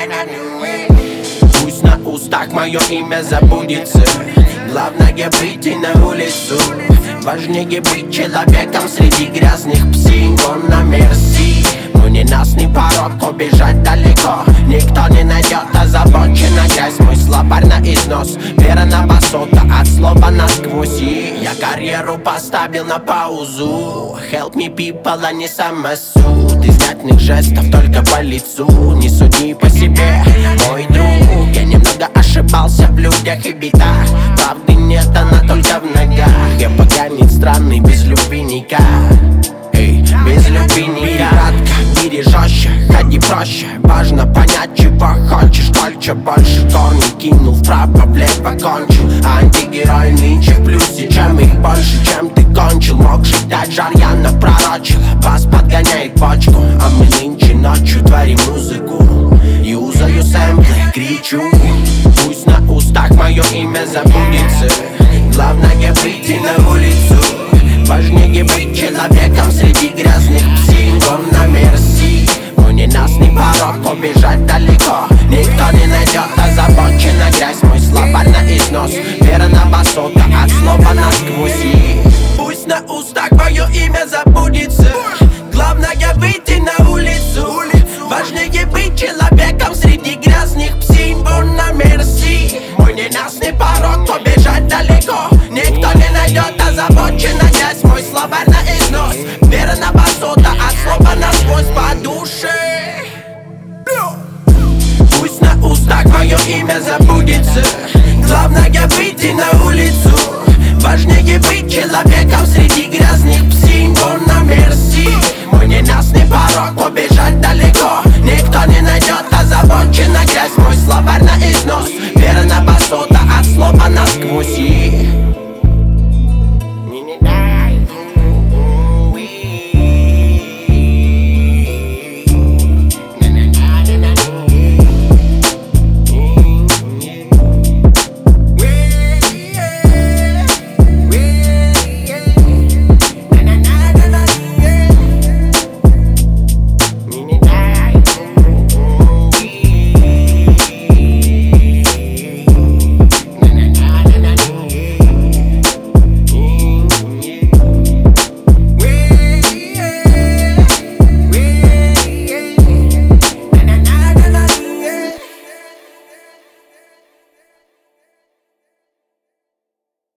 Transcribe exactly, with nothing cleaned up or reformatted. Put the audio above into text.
Пусть на устах мое имя забудется. Главное выйти на улицу. Важнее быть человеком среди грязных псин. Он на мерси. Но не нас, ни порог, убежать далеко никто не найдет. Озабочена грязь, мой словарь на износ. Вера на басота, от слова насквозь. И я карьеру поставил на паузу. Help me people, а не самосуд. Изъятных жестов только по лицу. Не суди по себе, мой друг. Я немного ошибался в людях и битах. Правды нет, она только в ногах. Я поганец странный, без любви никак. Эй, без любви никак. В мире жестче, ходи проще. Важно понять, чего хочешь. Дольше, больше корни кинул вправо, влево кончил. Антигерой нынче в плюсе. Чем их больше, чем ты кончил. Мог ждать жар, я напророчил. Бас подгоняет почку, а мы нынче ночью творим музыку. Юзаю сэмплы, кричу. Пусть на устах мое имя забудется.